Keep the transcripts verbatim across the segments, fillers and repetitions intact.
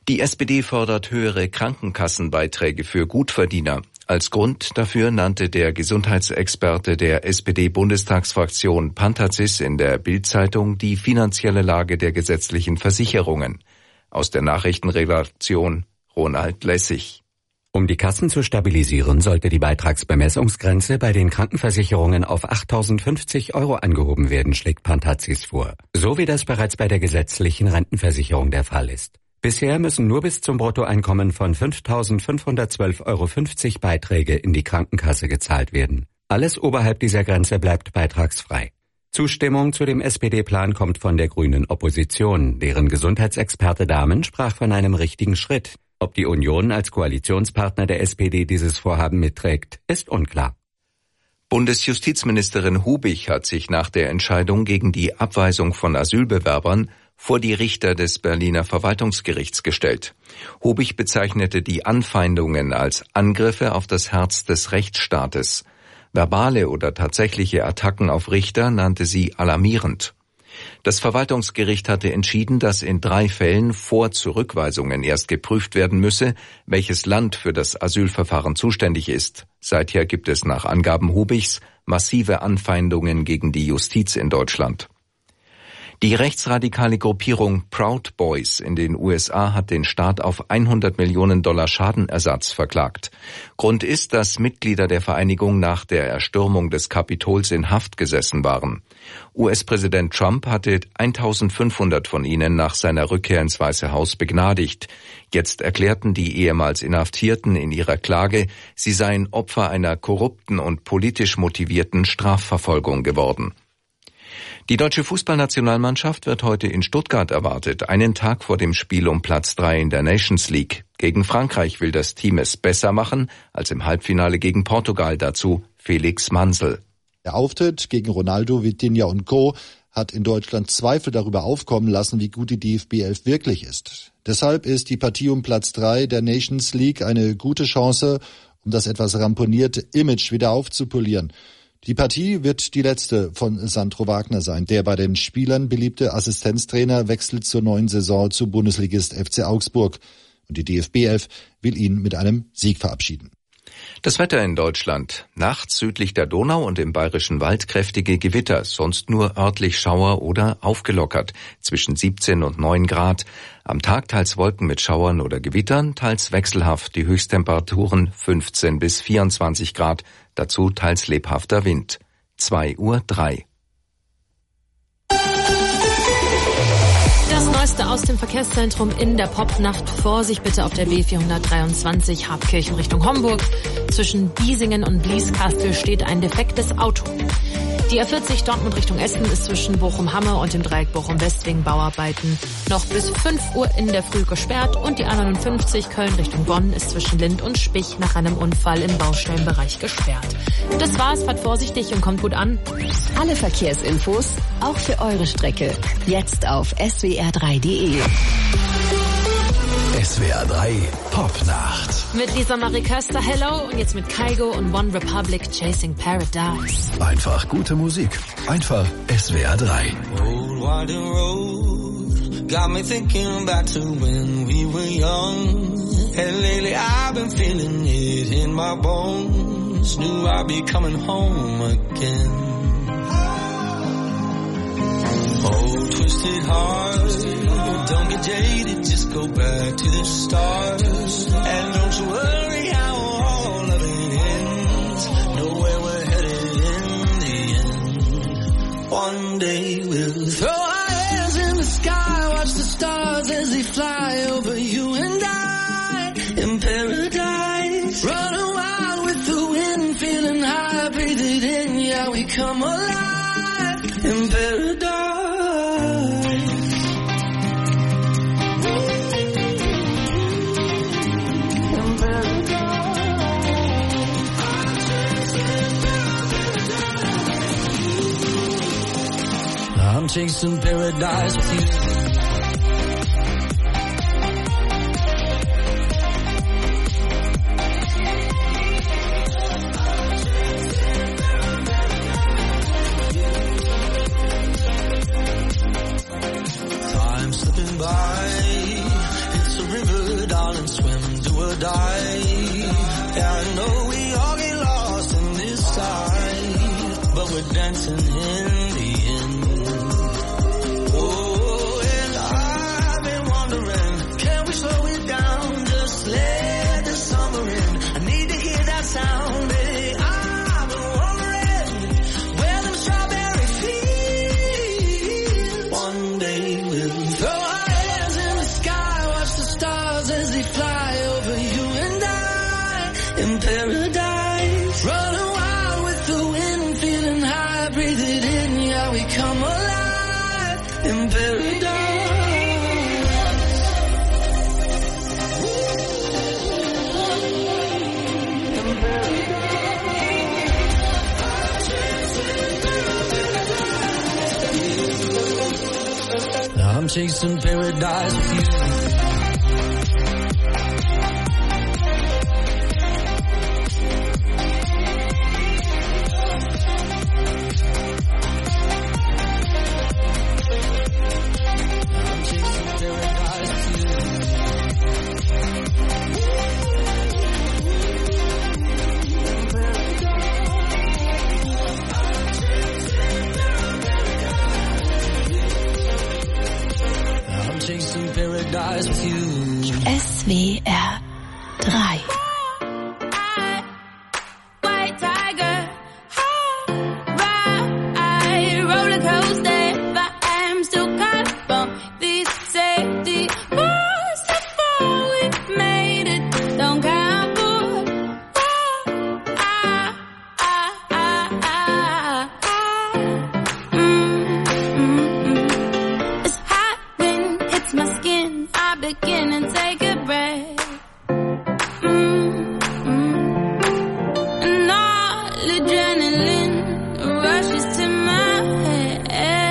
Die S P D fordert höhere Krankenkassenbeiträge für Gutverdiener. Als Grund dafür nannte der Gesundheitsexperte der S P D-Bundestagsfraktion Pantazis in der Bild-Zeitung die finanzielle Lage der gesetzlichen Versicherungen. Aus der Nachrichtenredaktion Ronald Lessig. Um die Kassen zu stabilisieren, sollte die Beitragsbemessungsgrenze bei den Krankenversicherungen auf achttausendfünfzig Euro angehoben werden, schlägt Pantazis vor. So wie das bereits bei der gesetzlichen Rentenversicherung der Fall ist. Bisher müssen nur bis zum Bruttoeinkommen von fünftausendfünfhundertzwölf Euro fünfzig Beiträge in die Krankenkasse gezahlt werden. Alles oberhalb dieser Grenze bleibt beitragsfrei. Zustimmung zu dem S P D-Plan kommt von der grünen Opposition. Deren Gesundheitsexperte Dahmen sprach von einem richtigen Schritt. Ob die Union als Koalitionspartner der S P D dieses Vorhaben mitträgt, ist unklar. Bundesjustizministerin Hubich hat sich nach der Entscheidung gegen die Abweisung von Asylbewerbern vor die Richter des Berliner Verwaltungsgerichts gestellt. Hubich bezeichnete die Anfeindungen als Angriffe auf das Herz des Rechtsstaates. Verbale oder tatsächliche Attacken auf Richter nannte sie alarmierend. Das Verwaltungsgericht hatte entschieden, dass in drei Fällen vor Zurückweisungen erst geprüft werden müsse, welches Land für das Asylverfahren zuständig ist. Seither gibt es nach Angaben Hubichs massive Anfeindungen gegen die Justiz in Deutschland. Die rechtsradikale Gruppierung Proud Boys in den U S A hat den Staat auf hundert Millionen Dollar Schadenersatz verklagt. Grund ist, dass Mitglieder der Vereinigung nach der Erstürmung des Kapitols in Haft gesessen waren. U S-Präsident Trump hatte eintausendfünfhundert von ihnen nach seiner Rückkehr ins Weiße Haus begnadigt. Jetzt erklärten die ehemals Inhaftierten in ihrer Klage, sie seien Opfer einer korrupten und politisch motivierten Strafverfolgung geworden. Die deutsche Fußballnationalmannschaft wird heute in Stuttgart erwartet, einen Tag vor dem Spiel um Platz drei in der Nations League. Gegen Frankreich will das Team es besser machen als im Halbfinale gegen Portugal. Dazu Felix Mansel. Der Auftritt gegen Ronaldo, Vitinha und Co. hat in Deutschland Zweifel darüber aufkommen lassen, wie gut die D F B elf wirklich ist. Deshalb ist die Partie um Platz drei der Nations League eine gute Chance, um das etwas ramponierte Image wieder aufzupolieren. Die Partie wird die letzte von Sandro Wagner sein. Der bei den Spielern beliebte Assistenztrainer wechselt zur neuen Saison zu Bundesligist F C Augsburg. Und die D F B elf will ihn mit einem Sieg verabschieden. Das Wetter in Deutschland. Nachts südlich der Donau und im Bayerischen Wald kräftige Gewitter, sonst nur örtlich Schauer oder aufgelockert, zwischen siebzehn und neun Grad. Am Tag teils Wolken mit Schauern oder Gewittern, teils wechselhaft, die Höchsttemperaturen fünfzehn bis vierundzwanzig Grad, dazu teils lebhafter Wind. zwei Uhr drei. Das Neueste aus dem Verkehrszentrum in der Popnacht. Vorsicht bitte auf der B vierhundertdreiundzwanzig Habkirchen Richtung Homburg. Zwischen Biesingen und Blieskastel steht ein defektes Auto. Die A vierzig Dortmund Richtung Essen ist zwischen Bochum-Hamme und dem Dreieck Bochum-West wegen Bauarbeiten noch bis fünf Uhr in der Früh gesperrt. Und die A neunundfünfzig Köln Richtung Bonn ist zwischen Lind und Spich nach einem Unfall im Baustellenbereich gesperrt. Das war's, fahrt vorsichtig und kommt gut an. Alle Verkehrsinfos, auch für eure Strecke, jetzt auf S W R drei punkt de. S W R drei Popnacht. Mit Lisa Marie Köster, Hello, und jetzt mit Kygo und One Republic, Chasing Paradise. Einfach gute Musik. Einfach S W R drei. Old winding road got me thinking back to when we were young. And lately I've been feeling it in my bones. Knew I'd be coming home again. Oh, twisted heart, don't get jaded, just go back to the start. And don't you worry how all of it ends. Know where we're headed in the end. One day we'll throw our hands in the sky, watch the stars as they fly over you and I. In paradise, running wild with the wind, feeling high, breathe it in, yeah, we come alive. In paradise. I'm chasing paradise with you. Time slipping by, it's a river die. Yeah, I know we all get lost in this side, but we're dancing in the end. Oh, and I've been wondering, can we slow it down? Just let the summer in. I need to hear that sound. Hey, I've been wondering where them strawberry fields. One day we'll throw our hands in the sky, watch the stars as they fly over you and I in paradise. Running wild with the wind, feeling high, breathe it in, yeah, we come alive in paradise. I'm chasing paradise with you. I'm chasing paradise with you. I'm chasing paradise with you. S W R drei. White tiger, ride roller coaster, but I'm still caught up on these safety rules. Before we made it, don't count for. Ah, ah, ah, ah, ah. Mm, mm, mm. It's hot when it hits my skin. I begin and take a breath. Mm, mm. And all adrenaline rushes to my head.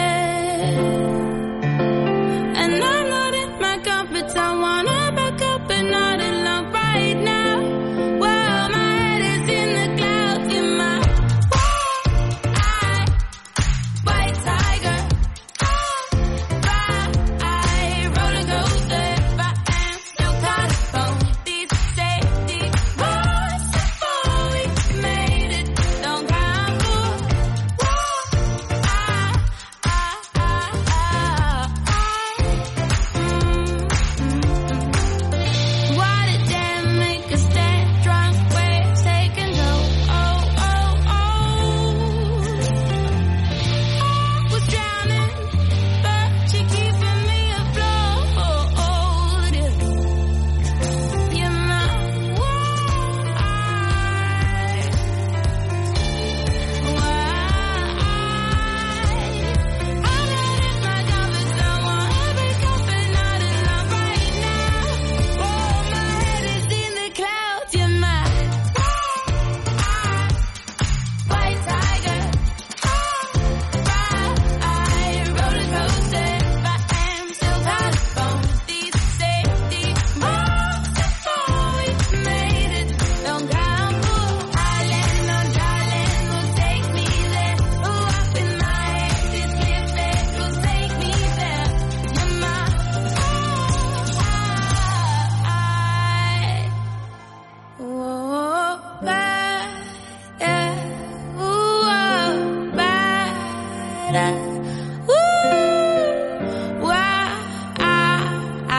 And I'm not in my comfort, I wanna back up and not alone right now. Well, my head is in the clouds, in my wide-eyed white tiger. Ride roller coaster, but I'm still caught up on these safety rules. Before we made it, don't count for. I, I, I, I, Why did that make us stand drunk? Waves taking hold. Oh, oh, oh. I was drowning, but you're keeping me afloat. You're my why, why? I'm not in my comfort zone, wanna break up and not alone right now. Oh, my head is in the clouds, you're my white tiger. Ride roller coaster, but I'm still caught up on these safety rules. Before we made it, don't count for. Island on darling will take me there. Oh, up in my head, this lift back will take me there. You're my why. Whoa, bad, yeah. Ooh, oh, bad, ooh, why, I,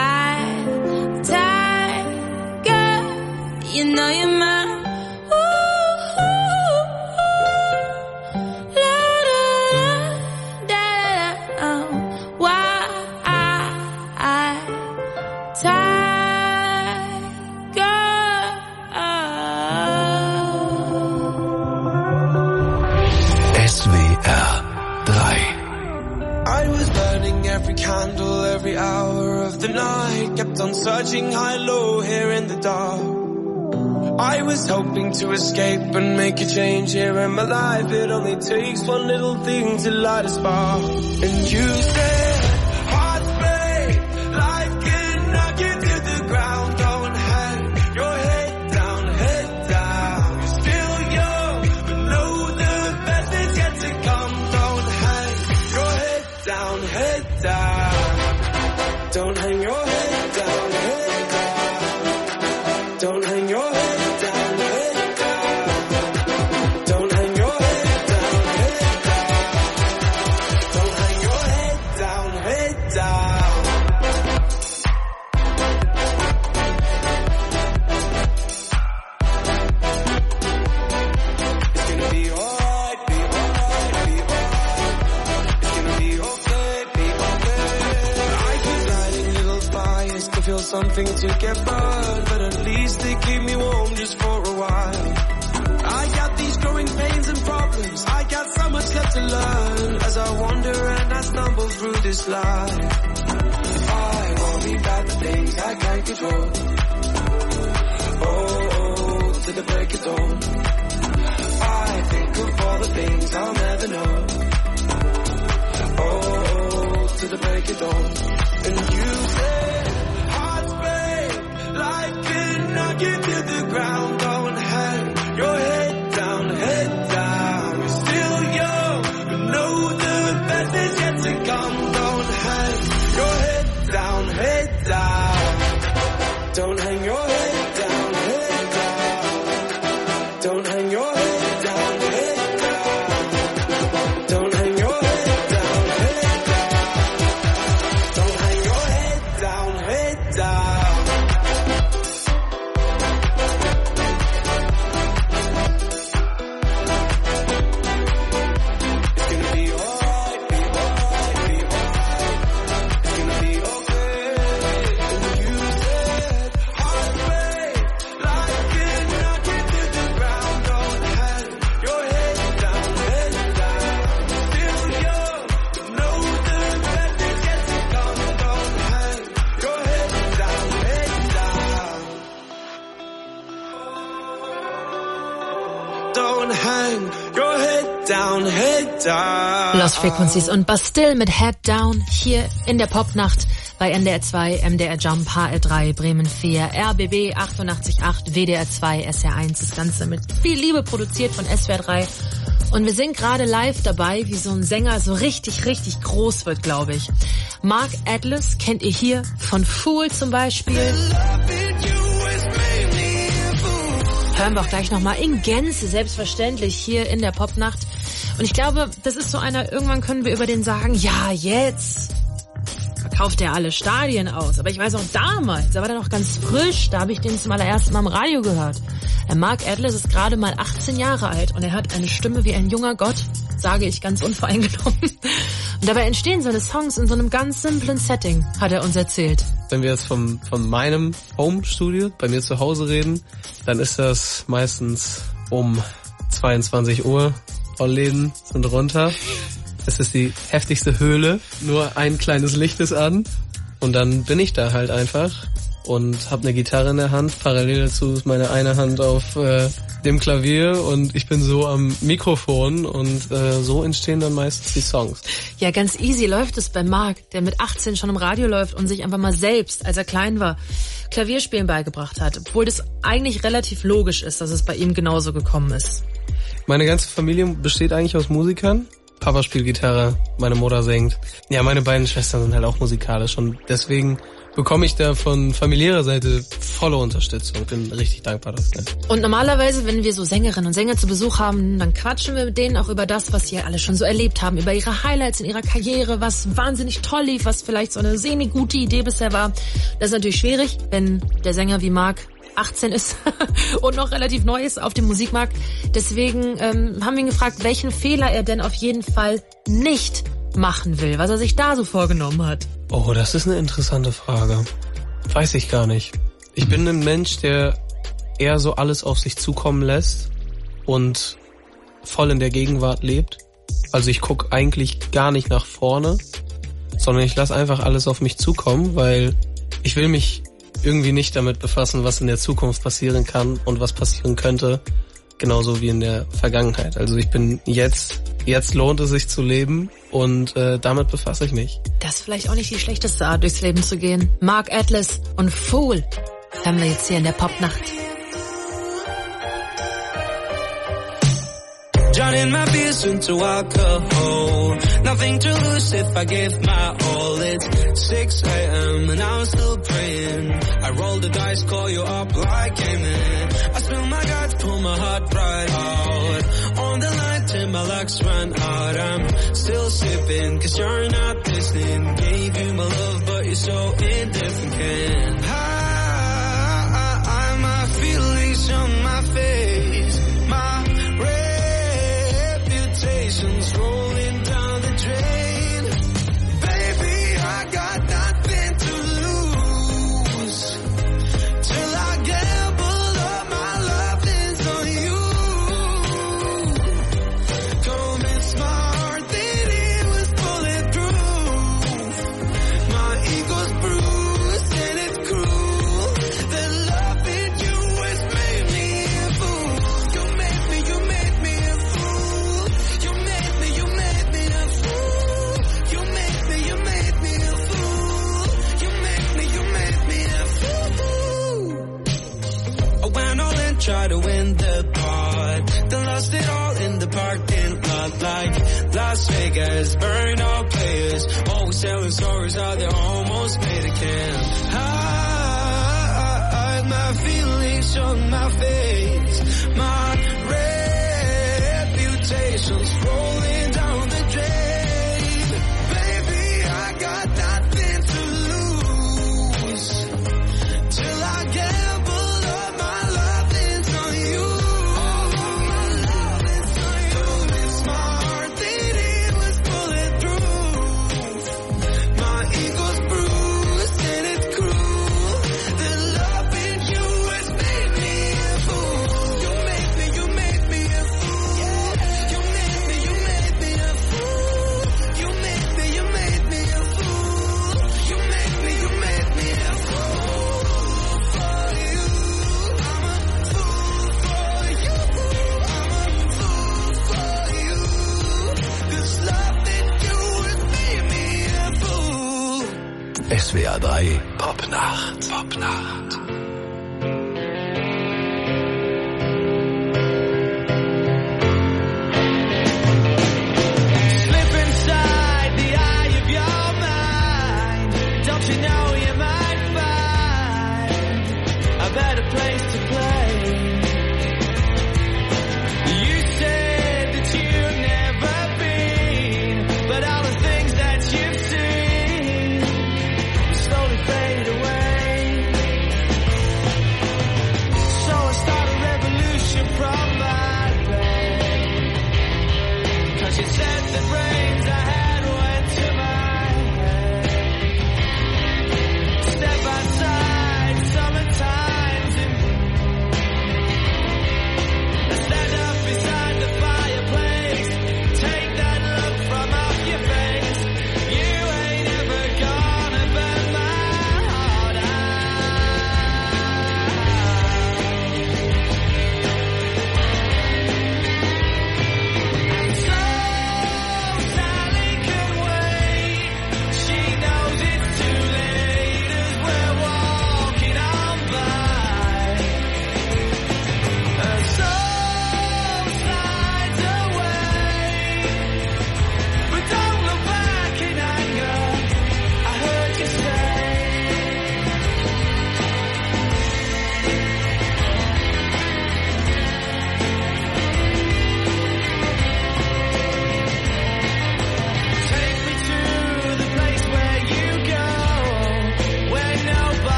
tiger, you know you're mine. Ooh, la da da da, oh, why, tiger. S W R drei. I was burning every candle, every hour of the night. Kept on searching high, low, here in the dark. I was hoping to escape and make a change here in my life. It only takes one little thing to light a spark. And you said, hearts break, life can knock you to the ground. Don't hang your head down, head down. You're still young, but know the best is yet to come. Don't hang your head down, head down. Don't hang your head down, head down. Don't feel something to get burned, but at least they keep me warm just for a while. I got these growing pains and problems, I got so much left to learn, as I wander and I stumble through this life. I worry about the things I can't control. Oh, oh, to the break of dawn. I think of all the things I'll never know. Oh, to the break of dawn. And you say, hearts break like a nugget to the ground. Don't hang your head down, head down. You're still young, but know the best is yet to come. Don't hang your head down, head down. Don't hang your head down, head down. Don't hang your head down, head down. Don't hang your head down, head down. Don't hang your head down, head down. It's gonna be alright, be alright, be alright. It's gonna be okay. And you said, heartbreak like a nugget to the ground. Don't hang your head down, head down. Still young, but know the best is yet to come. Don't hang your head down, head down. Don't hang your head down, head down. Lost Frequencies und Bastille mit Head Down hier in der Popnacht bei N D R zwei, M D R Jump, H R drei, Bremen vier, R B B achtundachtzig Komma acht, W D R zwei, S R eins. Das Ganze mit viel Liebe produziert von S W R drei. Und wir sind gerade live dabei, wie so ein Sänger so richtig, richtig groß wird, glaube ich. Mark Atlas kennt ihr hier von Fool zum Beispiel. Hören wir auch gleich nochmal in Gänze, selbstverständlich, hier in der Popnacht. Und ich glaube, das ist so einer, irgendwann können wir über den sagen, ja, jetzt verkauft er alle Stadien aus. Aber ich weiß auch damals, da war der noch ganz frisch, da habe ich den zum allerersten Mal im Radio gehört. Der Mark Atlas ist gerade mal achtzehn Jahre alt und er hat eine Stimme wie ein junger Gott, sage ich ganz unvoreingenommen. Und dabei entstehen seine Songs in so einem ganz simplen Setting, hat er uns erzählt. Wenn wir jetzt vom, von meinem Home-Studio, bei mir zu Hause reden, dann ist das meistens um zweiundzwanzig Uhr. Rollläden sind runter. Es ist die heftigste Höhle. Nur ein kleines Licht ist an. Und dann bin ich da halt einfach und habe eine Gitarre in der Hand. Parallel dazu ist meine eine Hand auf äh, dem Klavier und ich bin so am Mikrofon und äh, so entstehen dann meistens die Songs. Ja, ganz easy läuft es bei Mark, der mit achtzehn schon im Radio läuft und sich einfach mal selbst, als er klein war, Klavierspielen beigebracht hat. Obwohl das eigentlich relativ logisch ist, dass es bei ihm genauso gekommen ist. Meine ganze Familie besteht eigentlich aus Musikern. Papa spielt Gitarre, meine Mutter singt. Ja, meine beiden Schwestern sind halt auch musikalisch und deswegen bekomme ich da von familiärer Seite volle Unterstützung. Bin richtig dankbar dafür. Und normalerweise, wenn wir so Sängerinnen und Sänger zu Besuch haben, dann quatschen wir mit denen auch über das, was sie alle schon so erlebt haben, über ihre Highlights in ihrer Karriere, was wahnsinnig toll lief, was vielleicht so eine semi-gute Idee bisher war. Das ist natürlich schwierig, wenn der Sänger wie Mark achtzehn ist und noch relativ neu ist auf dem Musikmarkt. Deswegen ähm, haben wir ihn gefragt, welchen Fehler er denn auf jeden Fall nicht machen will, was er sich da so vorgenommen hat. Oh, das ist eine interessante Frage. Weiß ich gar nicht. Ich bin ein Mensch, der eher so alles auf sich zukommen lässt und voll in der Gegenwart lebt. Also ich gucke eigentlich gar nicht nach vorne, sondern ich lasse einfach alles auf mich zukommen, weil ich will mich irgendwie nicht damit befassen, was in der Zukunft passieren kann und was passieren könnte, genauso wie in der Vergangenheit. Also ich bin jetzt, jetzt lohnt es sich zu leben und äh, damit befasse ich mich. Das ist vielleicht auch nicht die schlechteste Art, durchs Leben zu gehen. Mark Atlas und Fool haben wir jetzt hier in der Popnacht. Drowning my fears into alcohol. Nothing to lose if I give my all. It's six a.m. and I'm still praying. I roll the dice, call you up like amen. I spill my guts, pull my heart right out. On the line till my luck's run out. I'm still sipping cause you're not listening. Gave you my love but you're so indifferent. Can I, I, I, my feelings on my face. My reputation's rolling down the drain. Baby, I got nothing to lose. try to win the part. Then lost it all in the parking lot like Las Vegas. Burn all players, always telling stories how they almost made a can. Hide my feelings on my face. My reputation's rolling down the drain. Baby, I got nothing to lose till I gamble up my loving's on you. Don't miss my heart that it was bulletproof. My ego's bruised and it's cruel. The loving you has made me a fool. You made me, you made me a fool. You made me, you made me a fool. You made me, you made me a fool. You made me, you made me a fool for you. I'm a fool for you. I'm a fool for you. This love that you has made me a fool. S W R drei Popnacht. Popnacht. Slip inside the eye of your mind. Don't you know you might find a better place to play? You said that you've never been, but all the things that you've seen slowly fade away. So I start a revolution from my bed. Cause you said the brains I had went to my head. Step outside, summertime's in bloom.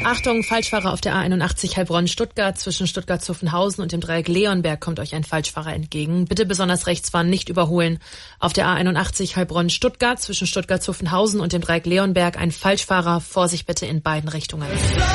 Achtung, Falschfahrer auf der A einundachtzig Heilbronn-Stuttgart. Zwischen Stuttgart-Zuffenhausen und dem Dreieck Leonberg kommt euch ein Falschfahrer entgegen. Bitte besonders rechts fahren, nicht überholen. Auf der A einundachtzig Heilbronn-Stuttgart zwischen Stuttgart-Zuffenhausen und dem Dreieck Leonberg ein Falschfahrer. Vorsicht bitte in beiden Richtungen.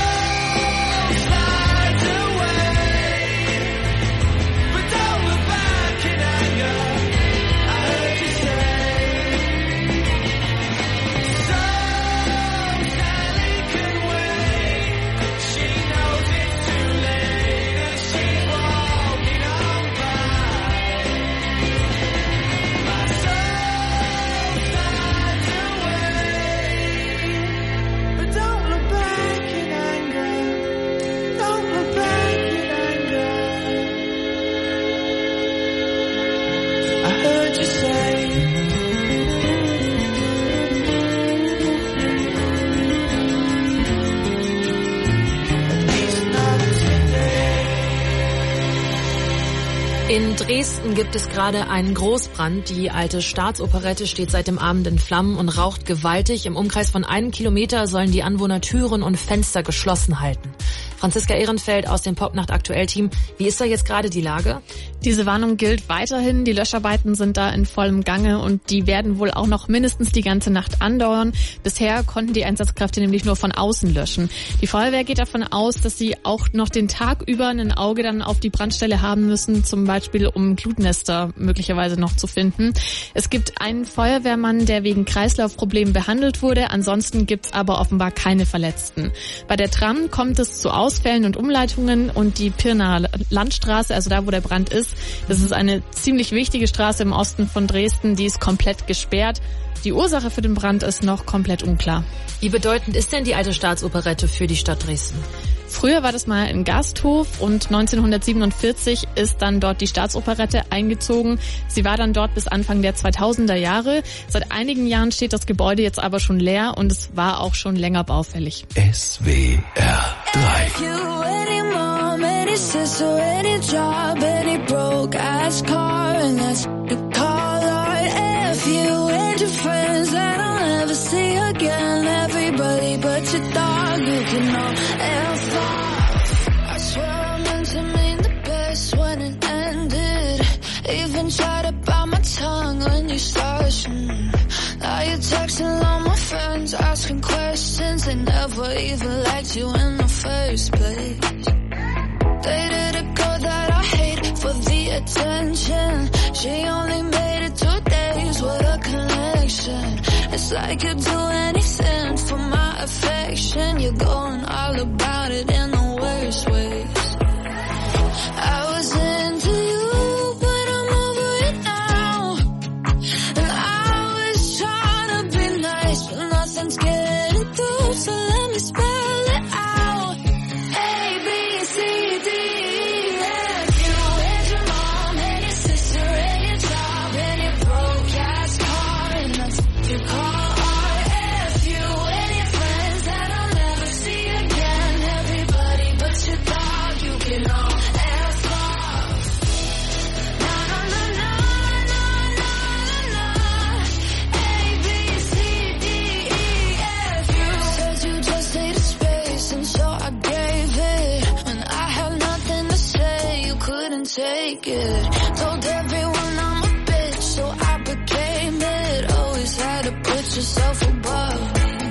In Dresden gibt es gerade einen Großbrand. Die alte Staatsoperette steht seit dem Abend in Flammen und raucht gewaltig. Im Umkreis von einem Kilometer sollen die Anwohner Türen und Fenster geschlossen halten. Franziska Ehrenfeld aus dem Popnacht-Aktuell-Team. Wie ist da jetzt gerade die Lage? Diese Warnung gilt weiterhin. Die Löscharbeiten sind da in vollem Gange und die werden wohl auch noch mindestens die ganze Nacht andauern. Bisher konnten die Einsatzkräfte nämlich nur von außen löschen. Die Feuerwehr geht davon aus, dass sie auch noch den Tag über ein Auge dann auf die Brandstelle haben müssen, zum Beispiel um Glutnester möglicherweise noch zu finden. Es gibt einen Feuerwehrmann, der wegen Kreislaufproblemen behandelt wurde. Ansonsten gibt es aber offenbar keine Verletzten. Bei der Tram kommt es zu Ausfällen und Umleitungen und die Pirnaer Landstraße, also da, wo der Brand ist, das ist eine ziemlich wichtige Straße im Osten von Dresden, die ist komplett gesperrt. Die Ursache für den Brand ist noch komplett unklar. Wie bedeutend ist denn die alte Staatsoperette für die Stadt Dresden? Früher war das mal ein Gasthof und neunzehnhundertsiebenundvierzig ist dann dort die Staatsoperette eingezogen. Sie war dann dort bis Anfang der zweitausender Jahre. Seit einigen Jahren steht das Gebäude jetzt aber schon leer und es war auch schon länger baufällig. S W R drei. I swear I meant to mean the best when it ended. Even tried to bite my tongue when you started. Now you're texting all my friends, asking questions. They never even liked you in the first place. Dated a girl that I hate for the attention. She only made it two days with a connection. It's like you'd do anything for my affection. You're going all about it in the worst ways. I was into you, but I'm over it now. And I was trying to be nice, but nothing's getting through, so let me spell it out. A, B, C, D, E, F, you and your mom and your sister and your job and your broke ass car, and that's your car. Take it. Told everyone I'm a bitch, so I became it. Always had to put yourself above me.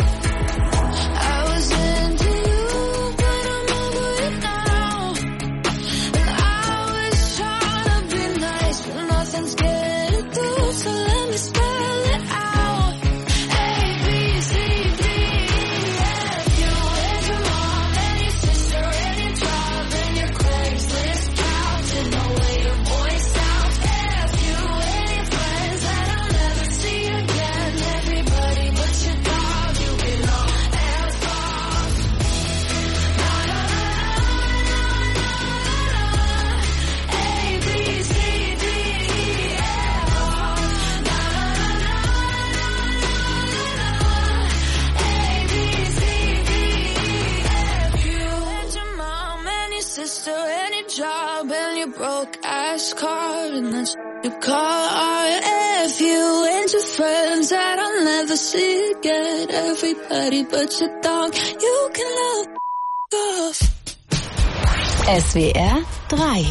I was into you, but I'm over it now. And I was trying to be nice, but nothing's getting through, so let me spell it out. A, B, C, D, E, F, you and your mom and your sister and your job and your Craigslist. No way your voice sounds. F you and your friends that I'll never see again. Everybody but your dog, you belong. F off. Na na na na na na. A B C D E F. Na na na na na. A B C D E F. You and your mom and your sister and your job and your broke ass car, and that's your car. F you and bunch of friends that I'll never see again. Everybody but your dog, you can love off. S W R drei.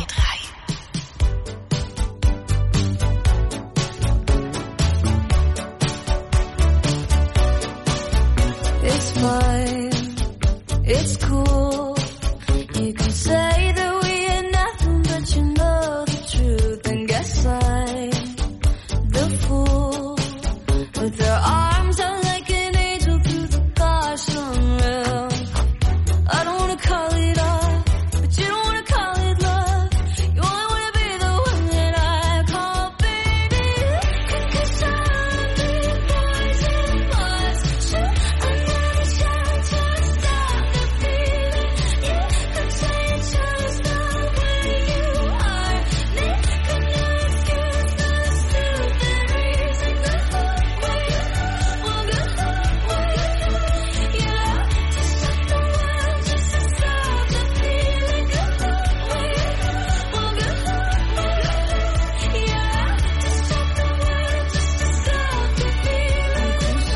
It's fine, it's cool. You can say that we ain't nothing, but you know the truth. And guess I'm the fool with their arms out like an angel through the gosh unreal. I don't wanna call it off, but you don't wanna call it love. You only wanna be the one that I call baby. Cause I'm the poison was true. I'm not a child to stop the feeling. You could say it's just the way you are. They could no excuse, no stupid reason. Good luck, well, good luck, well, good luck. You love to stop the world just to stop the feeling. Good luck, well, good luck, well, good luck, well, good luck. You love to stop the world just to stop the feeling.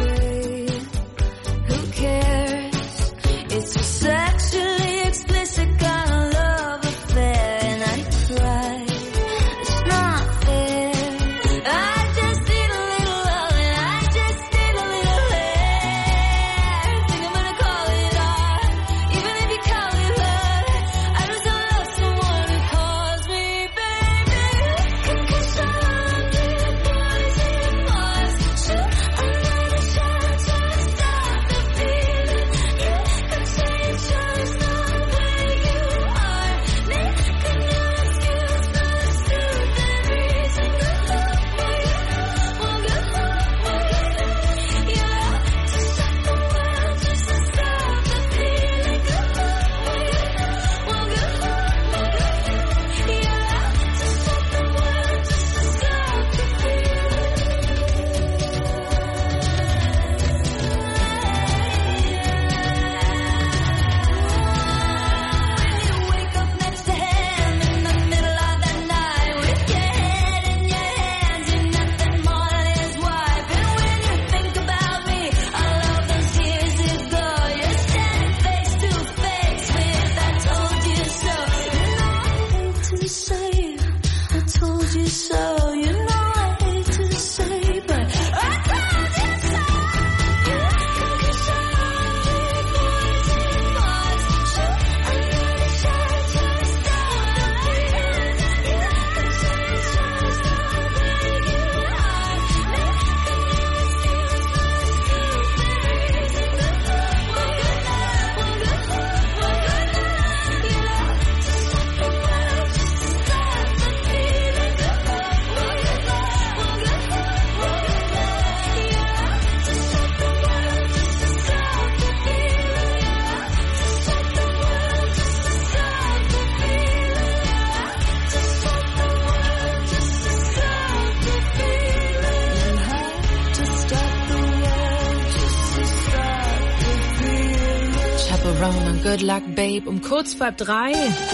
Who cares? It's a sexually explicit kind of love affair, and I tried. It's not fair. I just need a little love, and I just need a little hair. Think I'm gonna call it off, even if you call it love. I just don't love someone who calls me baby. Cause I'm the poison was true. I'm not a child to stop the feeling. You could say it's just the way you are. They could no excuse, no stupid reason. Good luck, well, good luck, well, good luck, well, good luck. You love to stop the world just to stop the feeling. Good luck, well, good luck, well, good luck, well, good luck. You love to stop the world just to stop the feeling. Wake up next to him in the middle of the night with your head in your hands and nothing more than his wife. And when you think about me, all of those years ago, you're standing face to face with I told you so. You know I hate to say I told you so. You know I hate to say, but I told you so. Cause I'm the poison was true. I'm not a child to stop the feeling. You could say it's just the way you are. They could no excuse, no stupid reason. Good luck, well, good luck, well, good luck, well, good luck. You love to stop the world just to stop the feeling. Good luck, well, good luck, well, good luck, well, good luck. You love to stop the world just to stop the feeling. You love to stop the world just to stop the feeling. You love to stop the world just to stop the feeling. You have to stop the world just to stop the feeling. Chaperone und Good Luck Babe um kurz vor halb drei.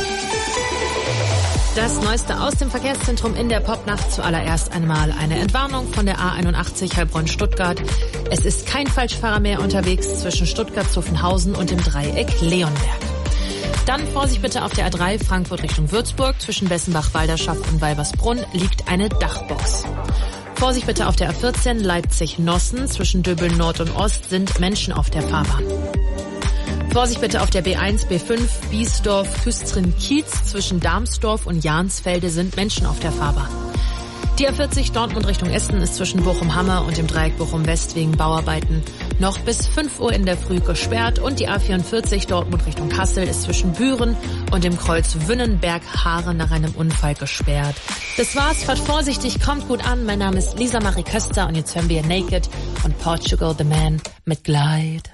Das Neueste aus dem Verkehrszentrum in der Popnacht. Zuallererst einmal eine Entwarnung von der A einundachtzig Heilbronn-Stuttgart. Es ist kein Falschfahrer mehr unterwegs zwischen Stuttgart-Zuffenhausen und dem Dreieck Leonberg. Dann Vorsicht bitte auf der A drei Frankfurt Richtung Würzburg. Zwischen Bessenbach-Walderschaft und Weibersbrunn liegt eine Dachbox. Vorsicht bitte auf der A vierzehn Leipzig-Nossen. Zwischen Döbeln Nord und Ost sind Menschen auf der Fahrbahn. Vorsicht bitte auf der B eins, B fünf, Biesdorf, Küstrin-Kiez. Zwischen Darmsdorf und Jahnsfelde sind Menschen auf der Fahrbahn. Die A vierzig Dortmund Richtung Essen ist zwischen Bochum-Hammer und dem Dreieck Bochum-West wegen Bauarbeiten noch bis fünf Uhr in der Früh gesperrt. Und die A vierundvierzig Dortmund Richtung Kassel ist zwischen Büren und dem Kreuz Wünnenberg-Haare nach einem Unfall gesperrt. Das war's, fahrt vorsichtig, kommt gut an. Mein Name ist Lisa Marie Köster und jetzt hören wir Naked und Portugal the Man mit Glide.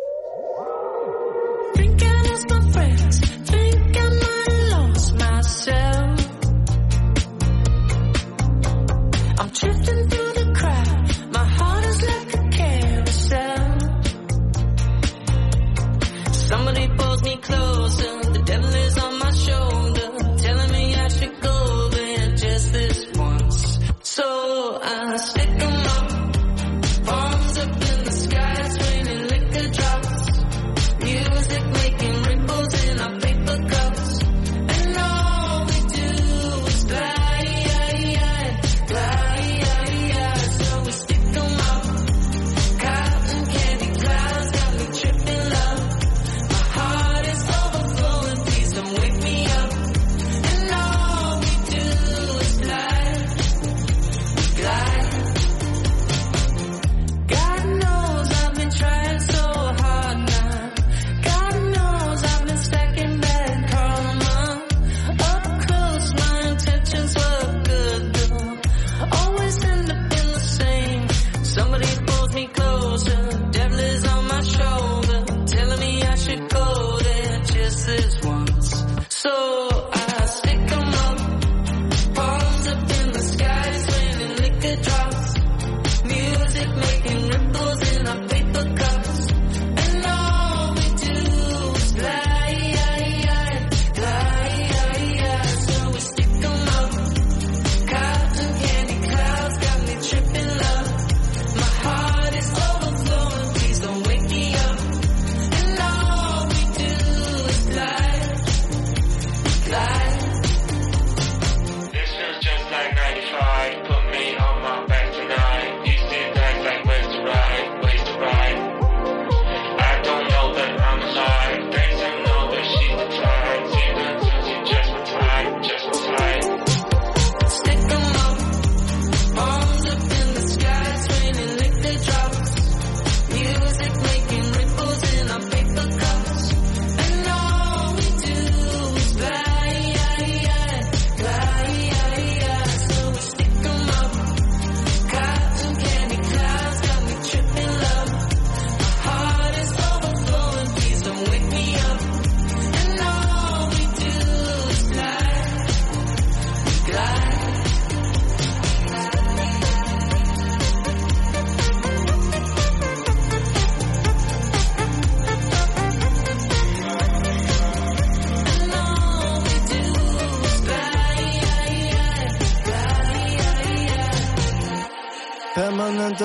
Think I lost my friends, think I might have lost myself. I'm drifting through the crowd, my heart is like a carousel. Somebody pulls me closer, the devil is on my shoulder, telling me I should go there just this once. So I stick 'em up.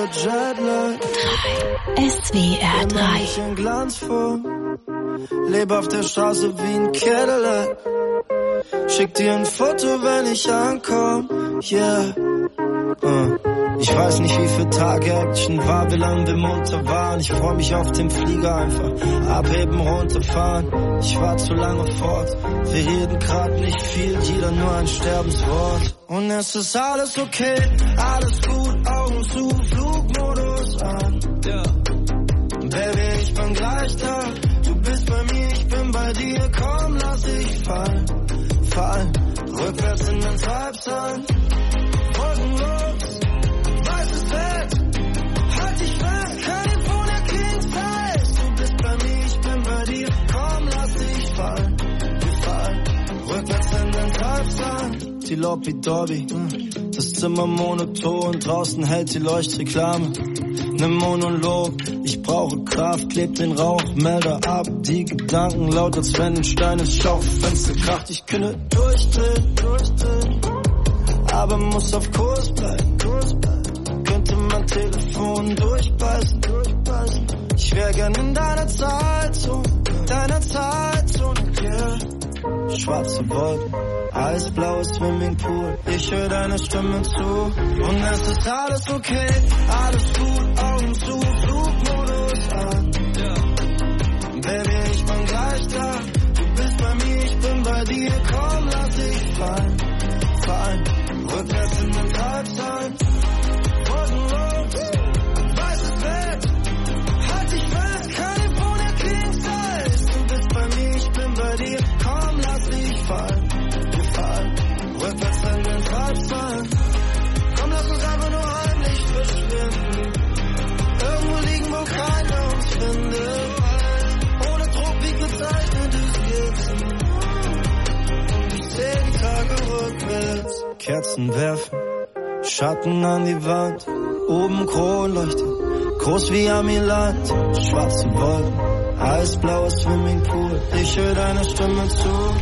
dieser Jetlag. S W R drei. Ich in Glanzform. Lebe auf der Straße wie ein Cadillac. Schick dir ein Foto, wenn ich ankomm. Yeah. Uh. Ich weiß nicht, wie viel Tage Action war, wie lange wir munter waren. Ich freu mich auf den Flieger, einfach abheben, runterfahren. Ich war zu lange fort, wir reden grad nicht viel, jeder nur ein Sterbenswort. Und es ist alles okay, alles gut, Augen zu, Flugmodus an. Yeah. Baby, ich bin gleich da, du bist bei mir, ich bin bei dir, komm, lass dich fallen, fallen, rückwärts in den Treibsand, wolkenlos. Weißes Fett, halt dich fest, California King Size. Du bist bei mir, ich bin bei dir, komm, lass dich fallen, wir fallen, rückwärts in den Treibsand. Die Lobby Dobby, das Zimmer monoton, draußen hält die Leuchtreklame. Ne Monolog, ich brauche Kraft, kleb den Rauchmelder ab. Die Gedanken laut, als wenn ein Stein ins Schaufenster kracht. Ich könnte durchdrehen, durchdrehen, aber muss auf Kurs bleiben, Kurs bleiben. Könnte mein Telefon durchbeißen, durchbeißen. Ich wär gern in deiner Zeitzone, deiner Zeitzone, yeah. Schwarze Wolken, eisblaues Swimmingpool. Ich höre deine Stimme zu und es ist alles okay, alles gut, Augen zu, Flugmodus an. Yeah. Baby, ich bin gleich da, du bist bei mir, ich bin bei dir, komm, lass dich fallen, fallen, rückwärts in den Treibsand, wolkenlos, weißes Bett, halt dich fest, California King Size. Du bist bei mir, ich bin bei dir, komm, lass dich fallen, wir fallen, rückwärts in den Treibsand. Komm, lass uns einfach nur heimlich verschwinden, irgendwo liegen, wo keiner uns findet, ohne Druck wie gezeichnetes Gipsen. Und ich seh die Tage rückwärts, Kerzen werfen, Schatten an die Wand, oben Kronleuchter, groß wie Amiland, schwarze Wolken, eisblaues Swimmingpool. Ich höre deine Stimme zu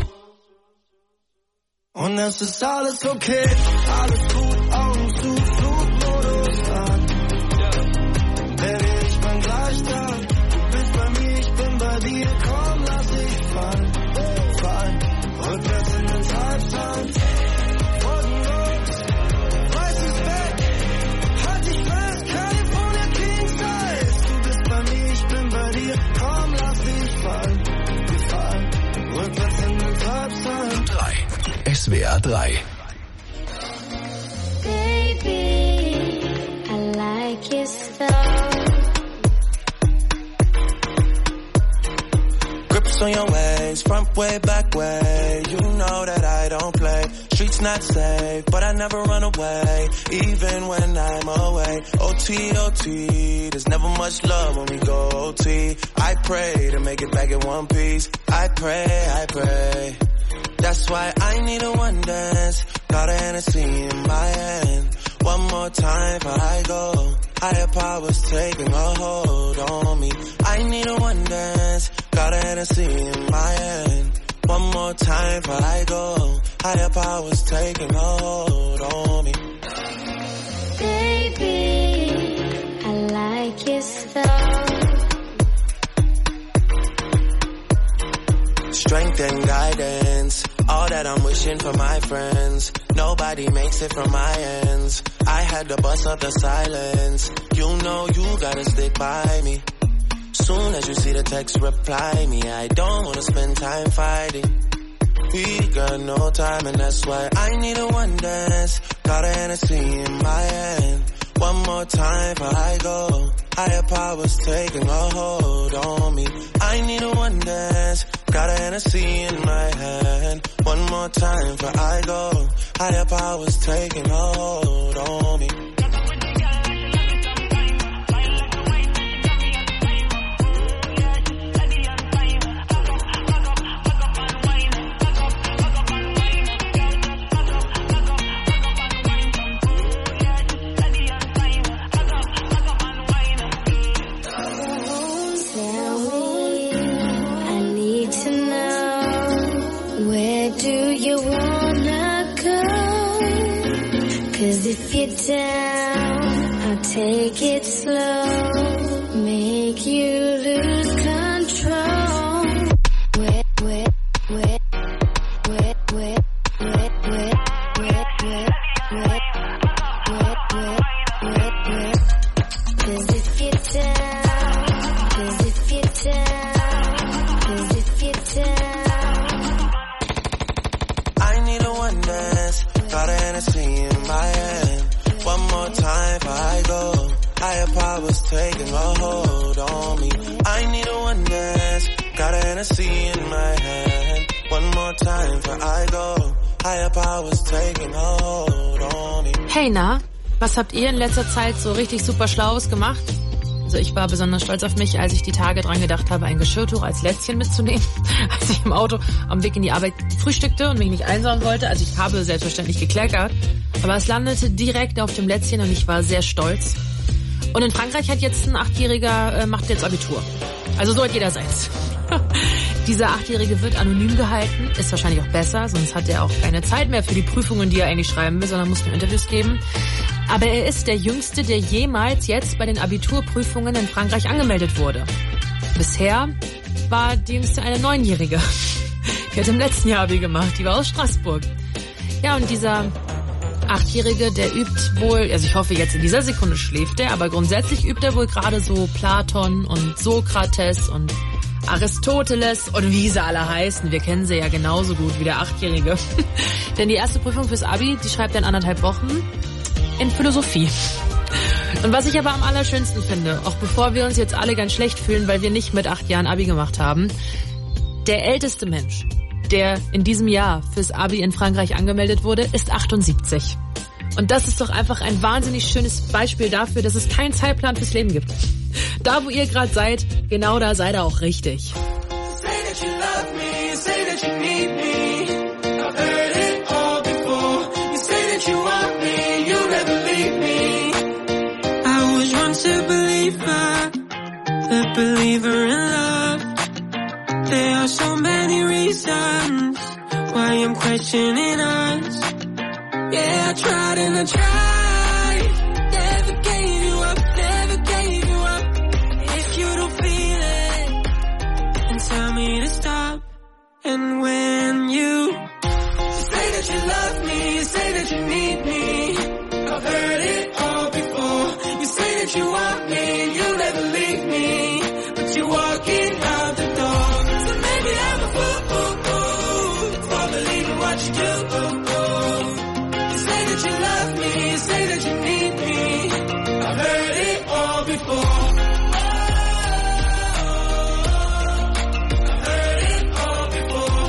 und es ist alles okay, alles gut, Augen zu, Flugmodus an. Baby, ich bin gleich da, du bist bei mir, ich bin bei dir, komm, lass dich fallen, fallen, rückwärts in den Treibsand, wolkenlos, weißes Bett, halt dich fest, California King Size. Du bist bei mir, ich bin bei dir, komm, lass dich fallen, wir fallen, rückwärts in den Treibsand. drei. S W R drei. Baby, I like your style. Grips on your ways, front way, back way. You know that I don't play. Streets not safe, but I never run away, even when I'm away. O T, O T, there's never much love when we go O T. I pray to make it back in one piece. I pray, I pray. That's why I need a one dance. Got a Hennessy in my hand. One more time before I go. Higher powers taking a hold on me. I need a one dance. Got a Hennessy in my hand. One more time before I go. Higher powers taking a hold on me. Baby, I like your style. Strength and guidance, all that I'm wishing for my friends. Nobody makes it from my ends. I had to bust up the silence. You know you gotta stick by me. Soon as you see the text, reply me. I don't wanna spend time fighting. We got no time and that's why I need a one dance. Got a Hennessy in my hand. One more time before I go. Higher powers taking a hold on me. I need a one dance. Got a Hennessy in my hand. One more time before I go. Higher powers taking a hold on me. If you're down, I'll take it slow, make you lose control. Wet, wet, wet, wet, wet, wet, wet, wet, wet, wet, wet, wet, wet. 'Cause if you're down, 'cause if you're down, 'cause if you're down. I need a one dance, got a Hennessy in my hand. One more time before I go. Higher powers taking a hold on me. I need a one dance, got a Hennessy in my hand. One more time before I go. Higher powers taking a hold on me. Hey, na, was habt ihr in letzter Zeit so richtig super Schlaues gemacht? Also ich war besonders stolz auf mich, als ich die Tage dran gedacht habe, ein Geschirrtuch als Lätzchen mitzunehmen, als ich im Auto am Weg in die Arbeit frühstückte und mich nicht einsauen wollte. Also ich habe selbstverständlich gekleckert, aber es landete direkt auf dem Lätzchen und ich war sehr stolz. Und in Frankreich hat jetzt ein Achtjähriger, äh, macht jetzt Abitur. Also so hat jeder seins. Dieser Achtjährige wird anonym gehalten, ist wahrscheinlich auch besser, sonst hat er auch keine Zeit mehr für die Prüfungen, die er eigentlich schreiben will, sondern muss nur Interviews geben. Aber er ist der Jüngste, der jemals jetzt bei den Abiturprüfungen in Frankreich angemeldet wurde. Bisher war die Jüngste eine Neunjährige. Die hat im letzten Jahr Abi gemacht, die war aus Straßburg. Ja, und dieser Achtjährige, der übt wohl, also ich hoffe jetzt in dieser Sekunde schläft er, aber grundsätzlich übt er wohl gerade so Platon und Sokrates und Aristoteles und wie sie alle heißen. Wir kennen sie ja genauso gut wie der Achtjährige. Denn die erste Prüfung fürs Abi, die schreibt er in anderthalb Wochen in Philosophie. Und was ich aber am allerschönsten finde, auch bevor wir uns jetzt alle ganz schlecht fühlen, weil wir nicht mit acht Jahren Abi gemacht haben, der älteste Mensch, der in diesem Jahr fürs Abi in Frankreich angemeldet wurde, ist achtundsiebzig. Und das ist doch einfach ein wahnsinnig schönes Beispiel dafür, dass es keinen Zeitplan fürs Leben gibt. Da, wo ihr gerade seid, genau da seid ihr auch richtig. Say that you love me, say that you need me. I've heard it all before. You say that you want me, you'll never leave me. I was once a believer, a believer in love. There are so many reasons why I'm questioning us. Yeah, I tried and I tried, never gave you up, never gave you up. If you don't feel it, then tell me to stop. And when you say that you love me, say that you need me, I've heard it all before. You say that you want me, you'll never leave me, but you're walking out the door. So maybe I'm a fool for believing what you do. You love me, say that you need me. I've heard it all before. I've heard it all before.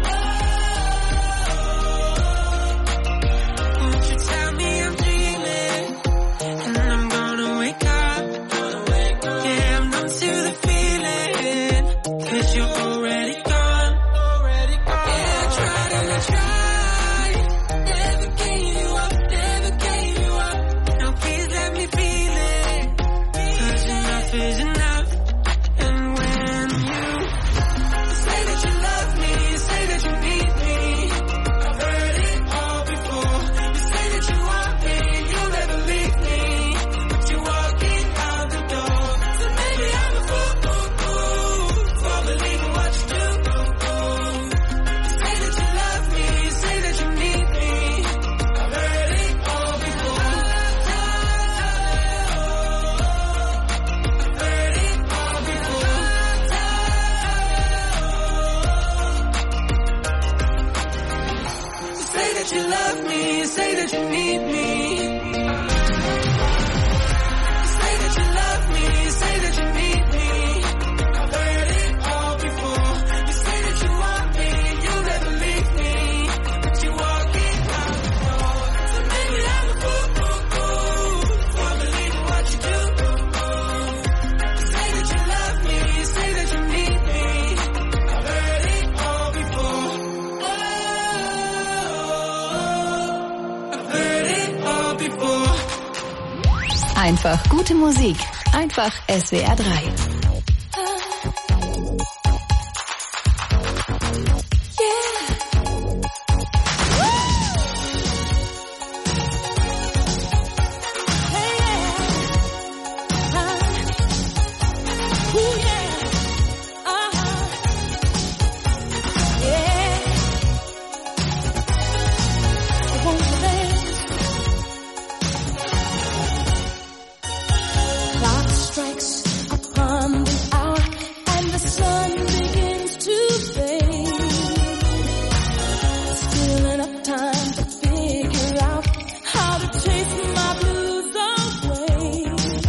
Won't you tell me I'm dreaming, and I'm gonna wake up. Yeah, I'm numb to the feeling, 'cause you're already gone. Yeah, I tried and I tried. Is enough. And when you say that you love me, say that you need me, I've heard it all before. You say that you want me, you'll never leave me, but you're walking out the door. So maybe I'm a fool for believing what you do. You say that you love me, say that you need me, I've heard it all before. You love me, say that you need me. Say that you love me, say that you need me. I've heard it all before. You say that you want me, you'll never leave me, but you're walking out the door. So maybe I'm a fool for believing what you do. Say that you love me, say that you need me. I've heard it all before. Einfach gute Musik. Einfach S W R drei. Hey, yeah. sun begins to fade, still enough time to figure out how to chase my blues away.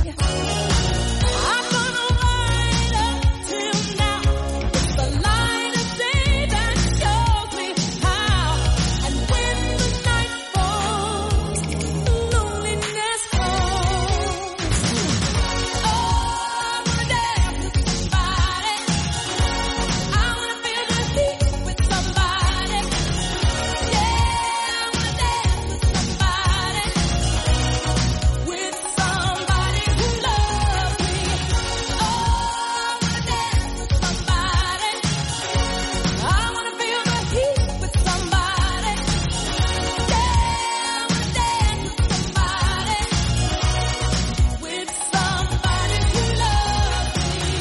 I've gone right up till now. It's the light of day that shows me how. And when the night falls, loneliness calls. Oh, I wanna dance with somebody. I wanna feel the heat with somebody. Yeah, I wanna dance with somebody. With somebody who loves me. Oh, I wanna dance with somebody. I wanna feel the heat with somebody. Yeah, I wanna dance with somebody. With somebody who loves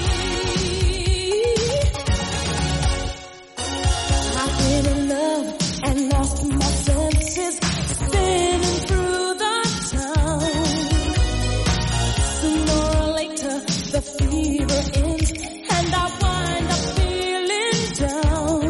me. I've been in love and lost my senses, spinning through the town. Sooner or later, the fever ends, and I wind up feeling down.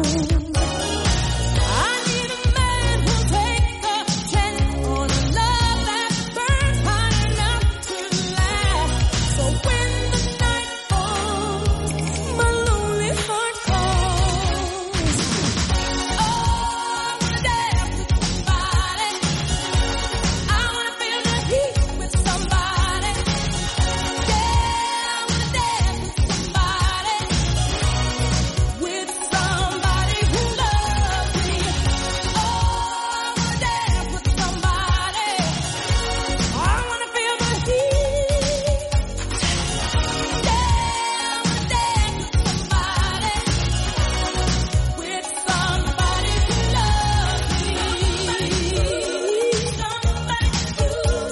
I need a man who'll take a chance on a love that burns hot enough to last. So when the night falls, my lonely heart calls. Oh, I wanna dance with somebody. I wanna feel the heat with somebody. Yeah, I wanna dance with somebody. With somebody who loves me. Oh, I wanna dance with somebody. I wanna feel the heat. Yeah, I wanna dance with somebody. With somebody who loves me. Somebody who,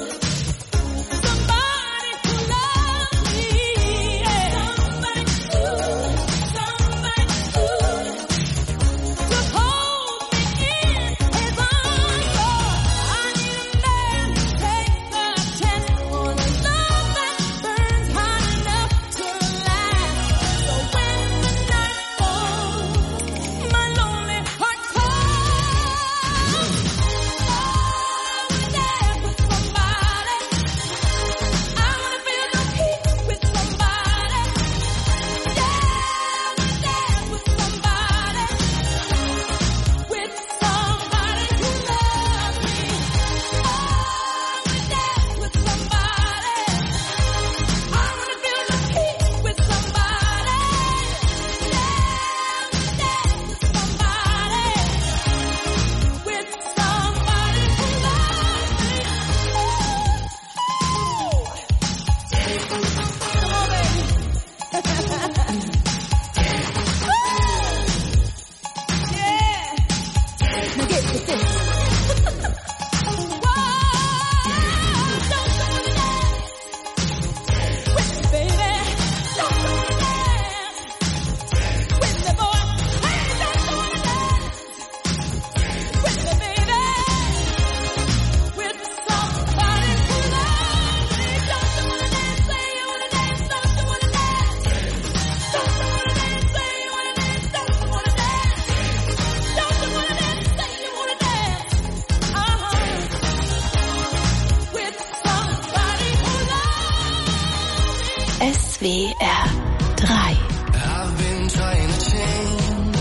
somebody who loves me. Yeah. Somebody who, somebody who, to hold me in his arms. Oh, I need a man to take a chance on a love that burns hot enough to last. So when the night falls, my lonely heart calls. Oh, I wanna dance with somebody. I wanna feel the heat with somebody. Yeah, I wanna dance with somebody. With somebody who loves me. Oh, I wanna dance with somebody. I wanna feel the heat with somebody. Yeah, I wanna dance with somebody. With somebody who loves me. Come on, baby. Yeah. Now get with this. Whoa, don't you wanna dance with me, baby? Don't you wanna dance with me, boy? Hey, don't you wanna dance with me, baby? With somebody who loves me. Don't you wanna dance? Say you wanna dance. Don't you wanna dance? Don't you wanna dance? Say you wanna dance. Don't you wanna dance? Don't you wanna dance? Say you wanna dance. Uh-huh. With somebody who loves me. S W R drei. I've been trying to change,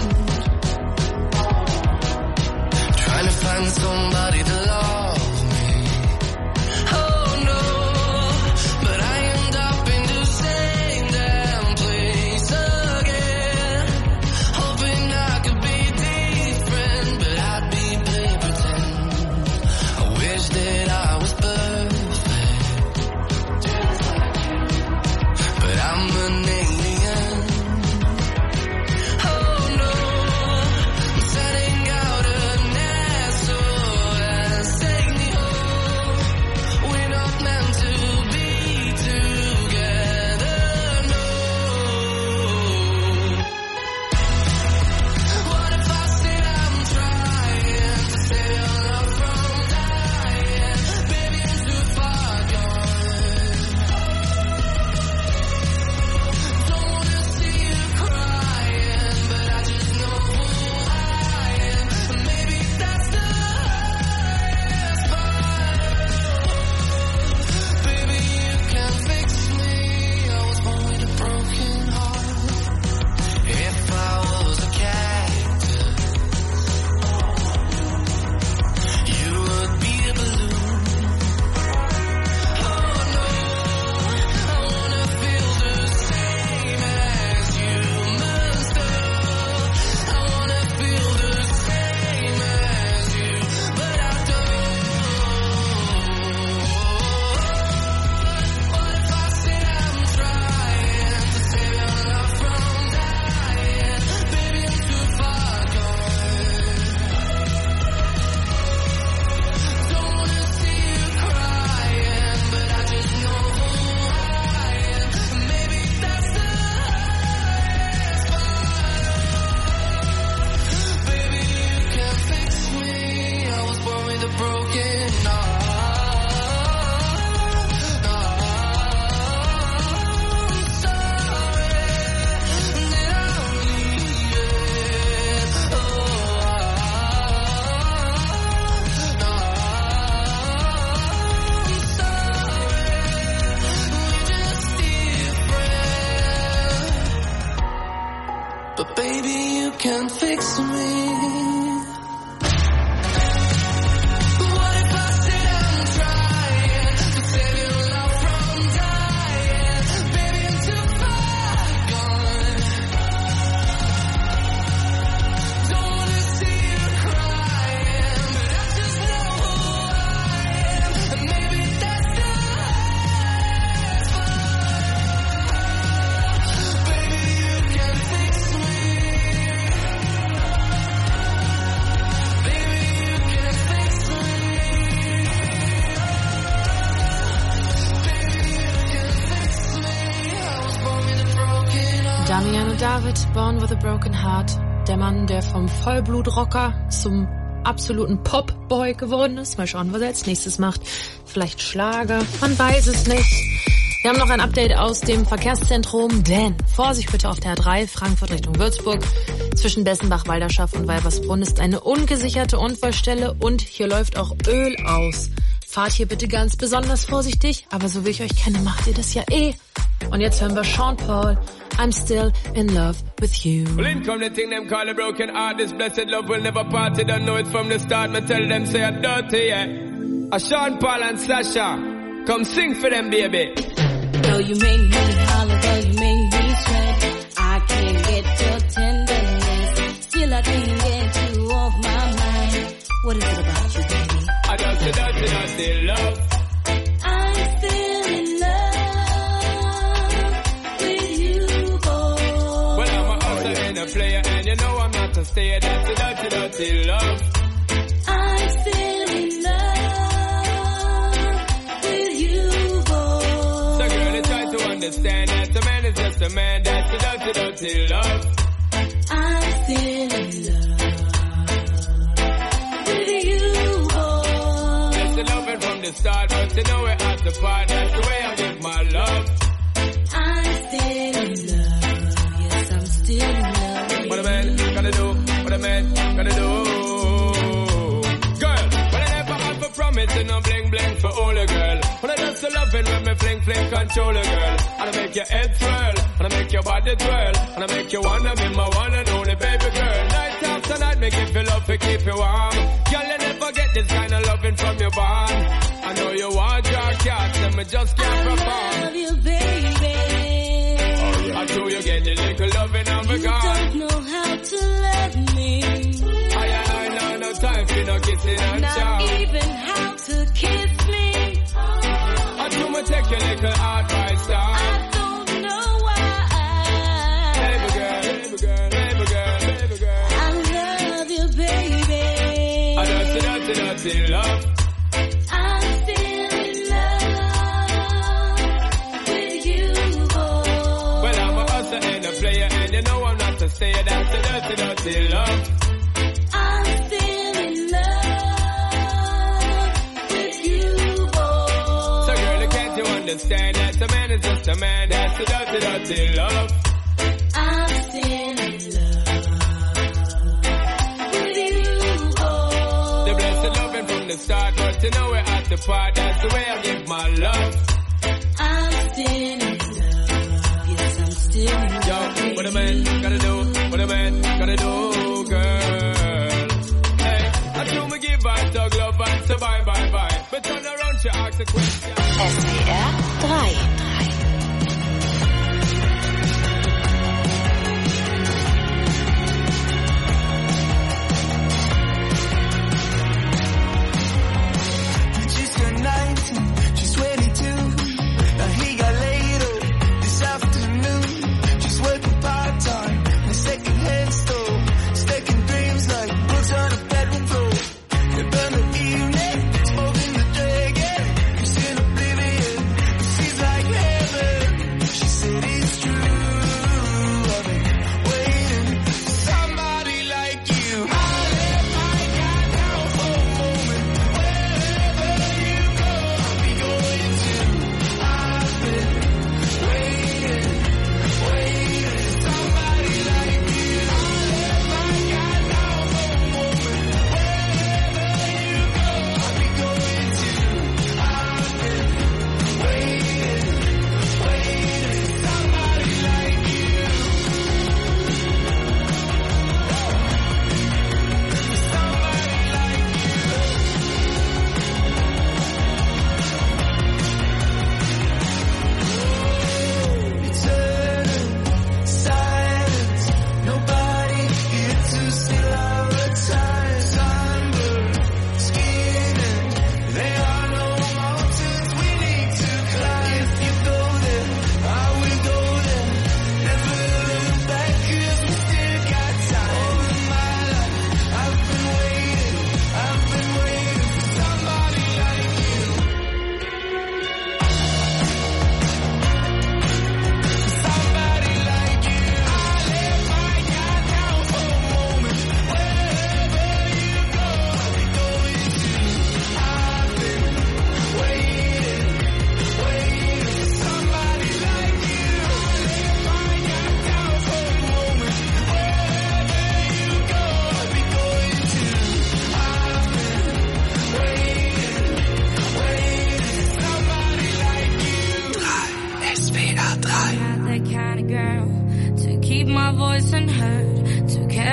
trying to find somebody to love me. Oh no, but I end up in the same damn place again. Hoping I could be different, but I'd be playing pretend. I wish that I was perfect, but I'm an but baby, you can fix me. Damian und David, Born with a Broken Heart. Der Mann, der vom Vollblutrocker zum absoluten Popboy geworden ist. Mal schauen, was er als nächstes macht. Vielleicht Schlager, man weiß es nicht. Wir haben noch ein Update aus dem Verkehrszentrum, denn Vorsicht bitte auf der A drei, Frankfurt Richtung Würzburg. Zwischen Bessenbach, Walderschaft und Weibersbrunn ist eine ungesicherte Unfallstelle und hier läuft auch Öl aus. Fahrt hier bitte ganz besonders vorsichtig, aber so wie ich euch kenne, macht ihr das ja eh. Und jetzt hören wir Sean Paul, I'm Still in Love with You. Well, in come the thing them call a broken heart. This blessed love will never part. Don't know it from the start. Me tell them say I'm dirty, yeah. A Sean Paul and Sasha, come sing for them, baby. Though you made me holler, though you made me sweat, I can't get your tenderness. Still I can't get you off my mind. What is it about you, baby? I don't say dirty, dirty love. I'm still in love with you, boy. Well, I'm a hustler and a player, and you know I'm not a stayer. That's a dirty, dirty love. I'm still in love with you, boy. So girl, you try to understand that a man is just a man. That's a dirty, dirty love. I'm still in love with you, boy. That's the loving from the start, but you know we're at the part. That's the way I give my love. I'm still in love. Yes, I'm still in love. What a man gonna do? What a man gonna do? Girl, when I never had for promising, I'm bling bling for all a girl. When I just loving when me fling fling control a girl. And I make your head twirl, and I make your body twirl, and I make you wanna be my one and only baby girl. Night after night, make you feel love to keep you warm. Girl, you never get this kind of loving from your bond. I know you want your cat, and me just can't perform. I love you, baby. I know you get the little loving of a You God. don't know how to love me. I ain't know no time for no kissing and Not chow. even how to kiss me. I do me take your little advice down. I don't know why. Baby girl, baby girl, baby girl, baby girl. I love you, baby. I dirty, dirty, dirty love. I'm still in love with you, boy. Well, I'm a hustler and a player, and you know I'm not a stayer. That's a dirty, dirty love. I'm still in love with you, boy. So girl, can't you understand that a man is just a man? That's a dirty, dirty love. I'm still in love with you, boy. The blessed loving from the start, but you know we're at the part. That's the way I give my love. I'm still in love. Yes, I'm still in love. Yo, what a man gotta do, what a man gotta do, girl. Hey, I do me give I dog love and say bye, bye, bye. But turn around, she ask a question. S W R drei. She's turned nineteen, she's twenty-two. Now he got laid up this afternoon. She's working part-time in a second-hand store, stacking dreams like books on a bedroom floor. They burn the evening, smoking the drag, yeah. She's in oblivion, she's like, hey.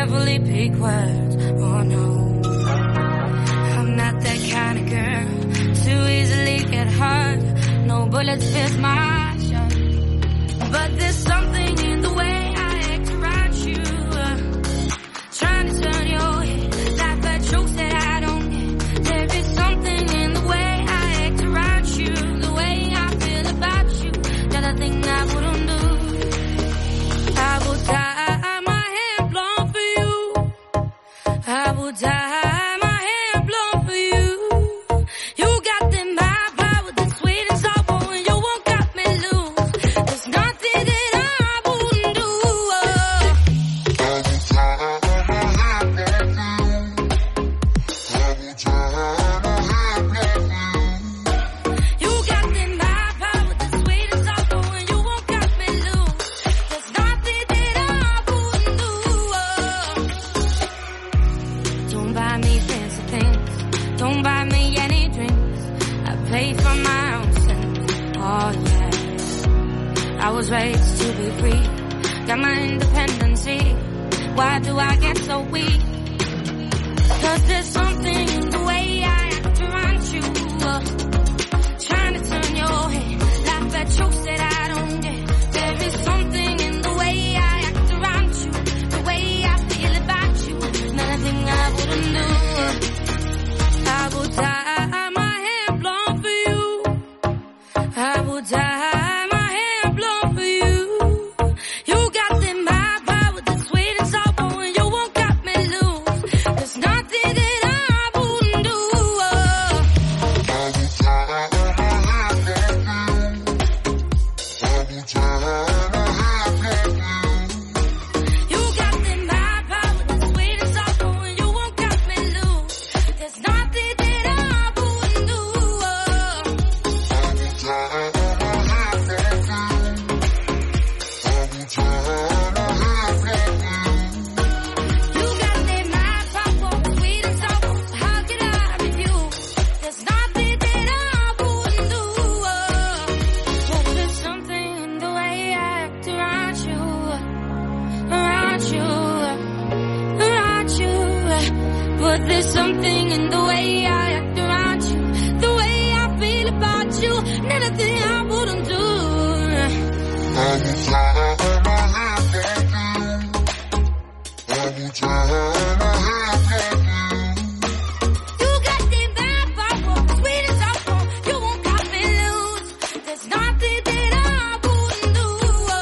carefully pick words. Oh no, I'm not that kind of girl to easily get hurt. No bullets fit my shirt, but there's something in the way I act around you. Uh, trying to turn your head, laugh at jokes that I don't get. There is something in the way I act around you, the way I feel about you. Another thing I wouldn't do. I will tie my hair blonde for you. I will tie my hair blonde for you. You got them high power, the sweet and sour, and you won't got me loose. There's nothing that I wouldn't do. I will tie my hair blonde for you. I will tie my hair blonde for you. You got them high power, the sweet and sour, and you won't got me loose. There's nothing that I wouldn't do. Don't buy me fancy things, don't buy me any drinks. I pay for my own sins. Oh yeah, I was raised to be free, got my independency. Why do I get so weak? Cause there's something in the way I act around you. Uh, trying to turn your head, laugh at jokes that I don't get. There is something in the way I act around you, the way I feel about you. Nothing I wouldn't do. I will tie my hair blonde for you. I will tie my hair blonde for you. You got them high power, the sweet and sour, and you won't got me loose. There's nothing that I wouldn't do. I will tie my hair blonde for you. I will tie my hair blonde for you. You got them high power, the sweet and sour, and you won't got me loose. There's nothing that I wouldn't do. I will tie my hair blonde for you. I will tie my hair blonde for you. You got them high power, sweet and sour, so how could I refuse? There's nothing that I wouldn't do. But there's something in the way I act around you, around you, around you. But there's something in the way I act around you, the way I feel about you. Nothing I wouldn't do. I will tie my hair blonde for you. I will tie my hair blonde for you. You got them high power, sweet and sour, you won't got me loose. There's nothing that I wouldn't do.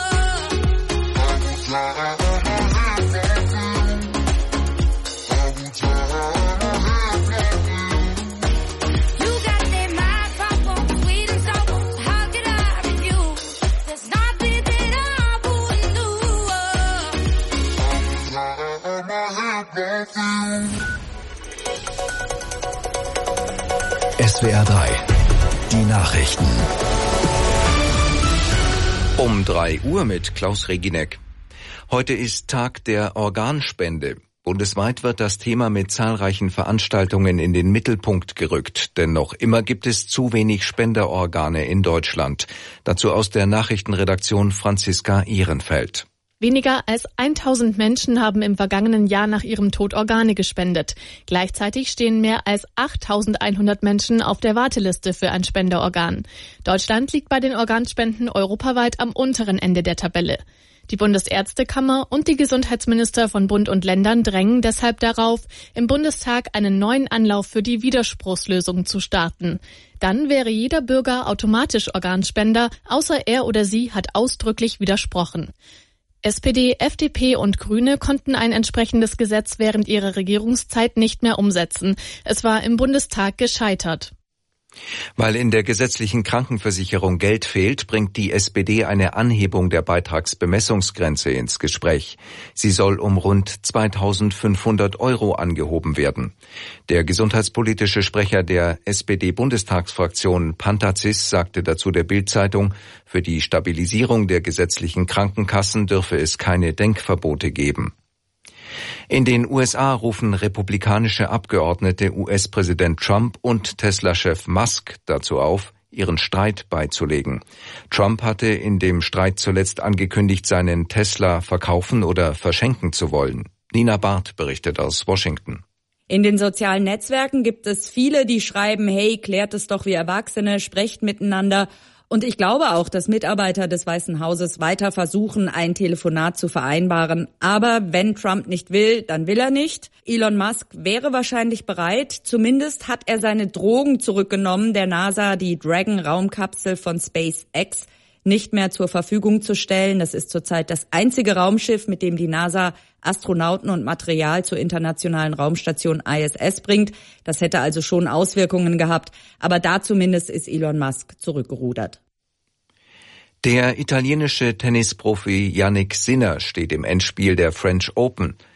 I will tie my hair blonde for you. I will tie my hair blonde for you. You got them high power, sweet and sour, so how could I refuse? There's nothing that I wouldn't do. I will tie my hair blonde for you. S W R drei. Die Nachrichten. Um drei Uhr mit Klaus Regineck. Heute ist Tag der Organspende. Bundesweit wird das Thema mit zahlreichen Veranstaltungen in den Mittelpunkt gerückt, denn noch immer gibt es zu wenig Spenderorgane in Deutschland. Dazu aus der Nachrichtenredaktion Franziska Ehrenfeld. Weniger als tausend Menschen haben im vergangenen Jahr nach ihrem Tod Organe gespendet. Gleichzeitig stehen mehr als achttausendeinhundert Menschen auf der Warteliste für ein Spenderorgan. Deutschland liegt bei den Organspenden europaweit am unteren Ende der Tabelle. Die Bundesärztekammer und die Gesundheitsminister von Bund und Ländern drängen deshalb darauf, im Bundestag einen neuen Anlauf für die Widerspruchslösung zu starten. Dann wäre jeder Bürger automatisch Organspender, außer er oder sie hat ausdrücklich widersprochen. S P D, F D P und Grüne konnten ein entsprechendes Gesetz während ihrer Regierungszeit nicht mehr umsetzen. Es war im Bundestag gescheitert. Weil in der gesetzlichen Krankenversicherung Geld fehlt, bringt die S P D eine Anhebung der Beitragsbemessungsgrenze ins Gespräch. Sie soll um rund zweitausendfünfhundert Euro angehoben werden. Der gesundheitspolitische Sprecher der S P D-Bundestagsfraktion Pantazis sagte dazu der Bild-Zeitung, für die Stabilisierung der gesetzlichen Krankenkassen dürfe es keine Denkverbote geben. In den U S A rufen republikanische Abgeordnete U S-Präsident Trump und Tesla-Chef Musk dazu auf, ihren Streit beizulegen. Trump hatte in dem Streit zuletzt angekündigt, seinen Tesla verkaufen oder verschenken zu wollen. Nina Barth berichtet aus Washington. In den sozialen Netzwerken gibt es viele, die schreiben, hey, klärt es doch wie Erwachsene, sprecht miteinander. Und ich glaube auch, dass Mitarbeiter des Weißen Hauses weiter versuchen, ein Telefonat zu vereinbaren. Aber wenn Trump nicht will, dann will er nicht. Elon Musk wäre wahrscheinlich bereit. Zumindest hat er seine Drogen zurückgenommen, der NASA die Dragon-Raumkapsel von SpaceX nicht mehr zur Verfügung zu stellen. Das ist zurzeit das einzige Raumschiff, mit dem die NASA Astronauten und Material zur internationalen Raumstation I S S bringt. Das hätte also schon Auswirkungen gehabt. Aber da zumindest ist Elon Musk zurückgerudert. Der italienische Tennisprofi Jannik Sinner steht im Endspiel der French Open.